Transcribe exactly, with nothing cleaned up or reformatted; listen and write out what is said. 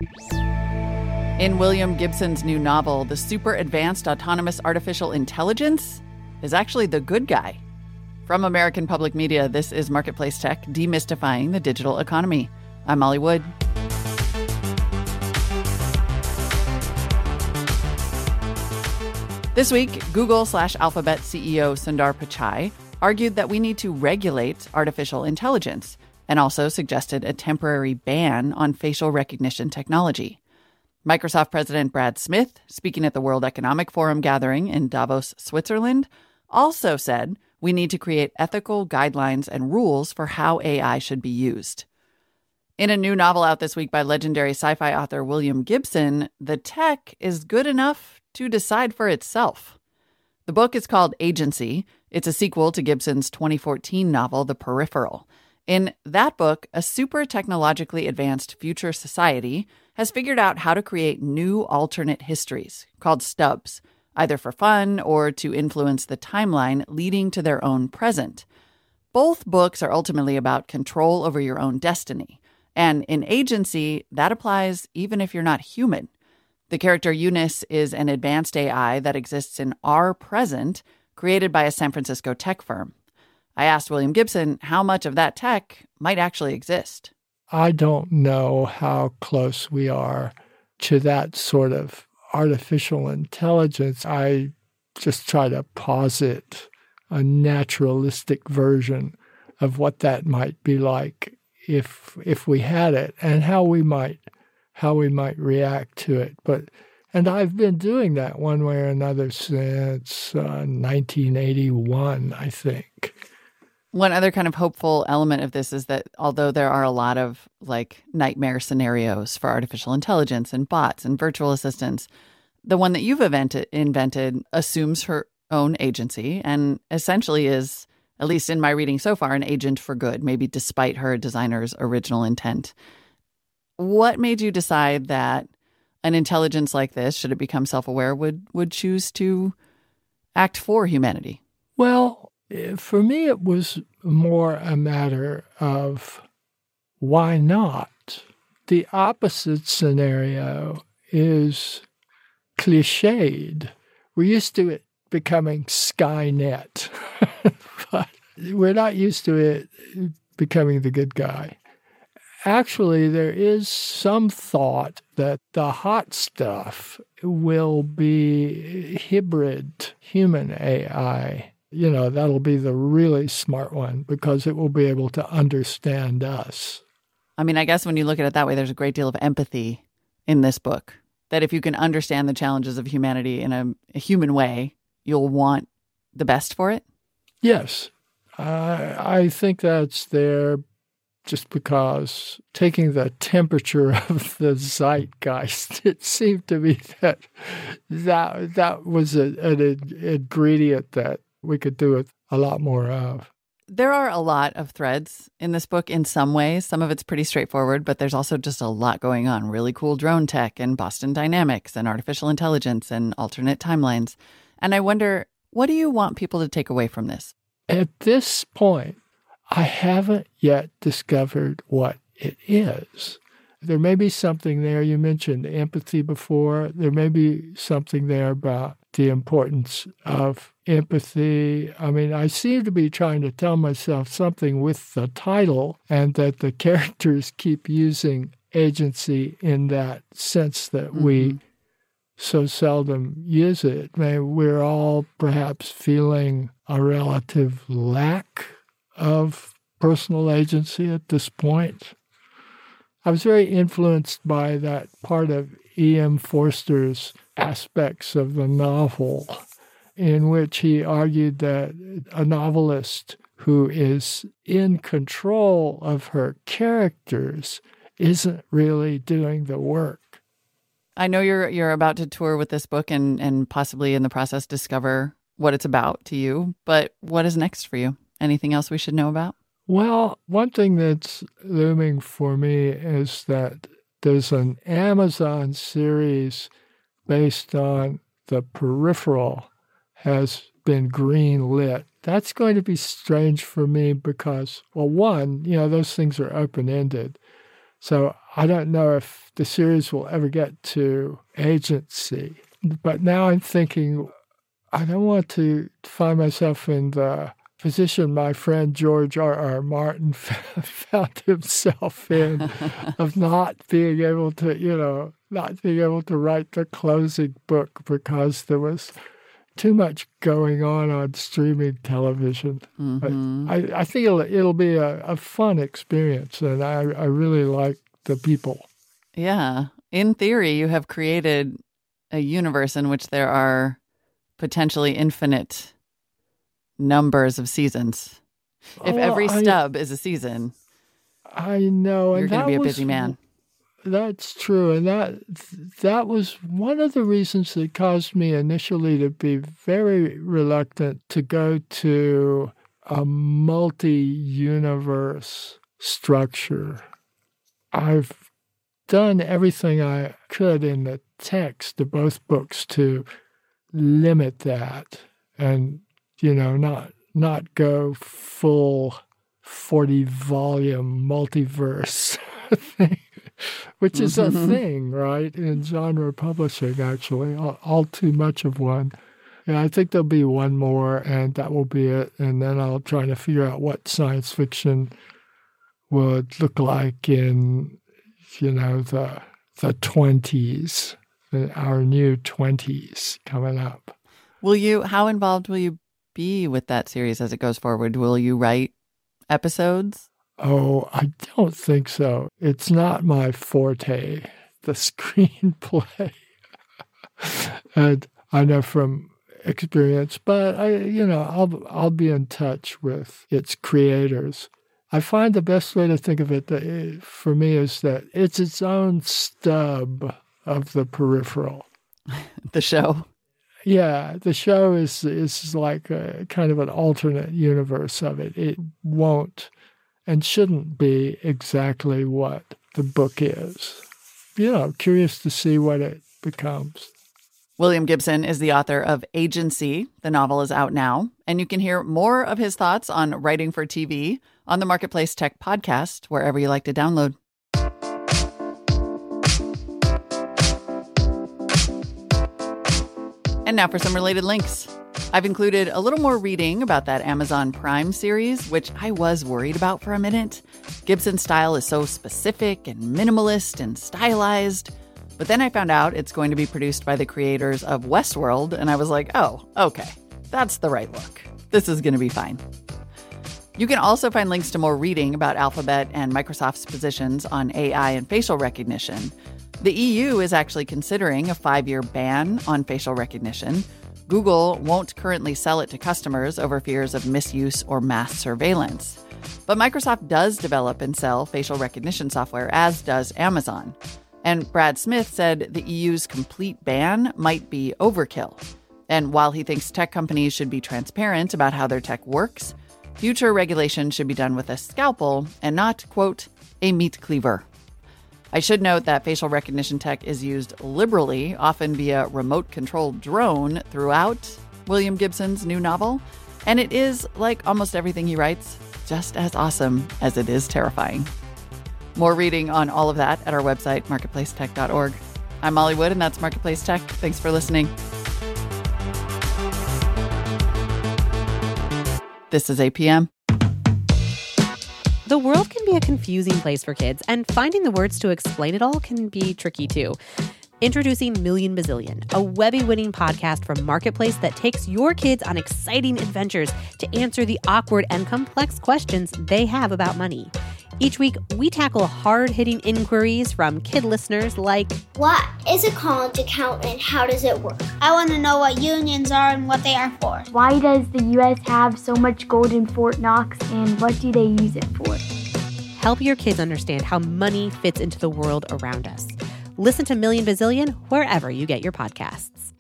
In William Gibson's new novel, the super advanced autonomous artificial intelligence is actually the good guy. From American Public Media, this is Marketplace Tech, demystifying the digital economy. I'm Molly Wood. This week, Google slash Alphabet C E O Sundar Pichai argued that we need to regulate artificial intelligence and also suggested a temporary ban on facial recognition technology. Microsoft President Brad Smith, speaking at the World Economic Forum gathering in Davos, Switzerland, also said we need to create ethical guidelines and rules for how A I should be used. In a new novel out this week by legendary sci-fi author William Gibson, the tech is good enough to decide for itself. The book is called Agency. It's a sequel to Gibson's twenty fourteen novel, The Peripheral. In that book, a super technologically advanced future society has figured out how to create new alternate histories called stubs, either for fun or to influence the timeline leading to their own present. Both books are ultimately about control over your own destiny. And in Agency, that applies even if you're not human. The character Eunice is an advanced A I that exists in our present, created by a San Francisco tech firm. I asked William Gibson how much of that tech might actually exist. I don't know how close we are to that sort of artificial intelligence. I just try to posit a naturalistic version of what that might be like if if we had it, and how we might how we might react to it. But and I've been doing that one way or another since uh, nineteen eighty-one, I think. One other kind of hopeful element of this is that although there are a lot of like nightmare scenarios for artificial intelligence and bots and virtual assistants, the one that you've invented, invented assumes her own agency and essentially is, at least in my reading so far, an agent for good, maybe despite her designer's original intent. What made you decide that an intelligence like this, should it become self-aware, would would choose to act for humanity? Well, for me, it was more a matter of why not? The opposite scenario is cliched. We're used to it becoming Skynet, but we're not used to it becoming the good guy. Actually, there is some thought that the hot stuff will be hybrid human A I. You know, that'll be the really smart one because it will be able to understand us. I mean, I guess when you look at it that way, there's a great deal of empathy in this book. That if you can understand the challenges of humanity in a, a human way, you'll want the best for it? Yes. Uh, I think that's there just because taking the temperature of the zeitgeist, it seemed to me that that, that was a, an ingredient that we could do it a lot more of. There are a lot of threads in this book in some ways. Some of it's pretty straightforward, but there's also just a lot going on. Really cool drone tech and Boston Dynamics and artificial intelligence and alternate timelines. And I wonder, what do you want people to take away from this? At this point, I haven't yet discovered what it is. There may be something there. You mentioned empathy before. There may be something there about the importance of empathy. I mean, I seem to be trying to tell myself something with the title, and that the characters keep using agency in that sense that mm-hmm. we so seldom use it. Maybe we're all perhaps feeling a relative lack of personal agency at this point. I was very influenced by that part of E M Forster's aspects of the novel, in which he argued that a novelist who is in control of her characters isn't really doing the work. I know you're you're about to tour with this book and, and possibly in the process discover what it's about to you, but what is next for you? Anything else we should know about? Well, one thing that's looming for me is that there's an Amazon series based on The Peripheral has been green-lit. That's going to be strange for me because, well, one, you know, those things are open-ended. So I don't know if the series will ever get to agency. But now I'm thinking, I don't want to find myself in the position my friend George R. R. Martin found himself in of not being able to, you know, not being able to write the closing book because there was too much going on on streaming television. Mm-hmm. I, I think it'll, it'll be a, a fun experience, and I, I really like the people. Yeah. In theory, you have created a universe in which there are potentially infinite numbers of seasons. If well, every stub I, is a season, I know, you're going to be a was, busy man. That's true. And that that was one of the reasons that caused me initially to be very reluctant to go to a multi-universe structure. I've done everything I could in the text of both books to limit that and, you know, not not go full forty-volume multiverse thing, which is a thing, right, in genre publishing, actually, all, all too much of one. And I think there'll be one more, and that will be it. And then I'll try to figure out what science fiction would look like in, you know, the the twenties, our new twenties coming up. Will you, how involved will you be with that series as it goes forward? Will you write episodes? Oh, I don't think so. It's not my forte, the screenplay. And I know from experience, but I, you know, I'll I'll be in touch with its creators. I find the best way to think of it, that for me, is that it's its own stub of the peripheral. The show? Yeah, the show is is like a kind of an alternate universe of it. It won't and shouldn't be exactly what the book is. You know, curious to see what it becomes. William Gibson is the author of Agency. The novel is out now, and you can hear more of his thoughts on writing for T V on the Marketplace Tech podcast, wherever you like to download. And now for some related links. I've included a little more reading about that Amazon Prime series, which I was worried about for a minute. Gibson's style is so specific and minimalist and stylized. But then I found out it's going to be produced by the creators of Westworld, and I was like, oh, okay, that's the right look. This is going to be fine. You can also find links to more reading about Alphabet and Microsoft's positions on A I and facial recognition. The E U is actually considering a five-year ban on facial recognition. Google won't currently sell it to customers over fears of misuse or mass surveillance. But Microsoft does develop and sell facial recognition software, as does Amazon. And Brad Smith said the E U's complete ban might be overkill. And while he thinks tech companies should be transparent about how their tech works, future regulation should be done with a scalpel and not, quote, a meat cleaver. I should note that facial recognition tech is used liberally, often via remote-controlled drone, throughout William Gibson's new novel. And it is, like almost everything he writes, just as awesome as it is terrifying. More reading on all of that at our website, marketplace tech dot org. I'm Molly Wood, and that's Marketplace Tech. Thanks for listening. This is A P M. The world can be a confusing place for kids, and finding the words to explain it all can be tricky too. Introducing Million Bazillion, a Webby-winning podcast from Marketplace that takes your kids on exciting adventures to answer the awkward and complex questions they have about money. Each week, we tackle hard-hitting inquiries from kid listeners like, what is a college account and how does it work? I want to know what unions are and what they are for. Why does the U S have so much gold in Fort Knox, and what do they use it for? Help your kids understand how money fits into the world around us. Listen to Million Bazillion wherever you get your podcasts.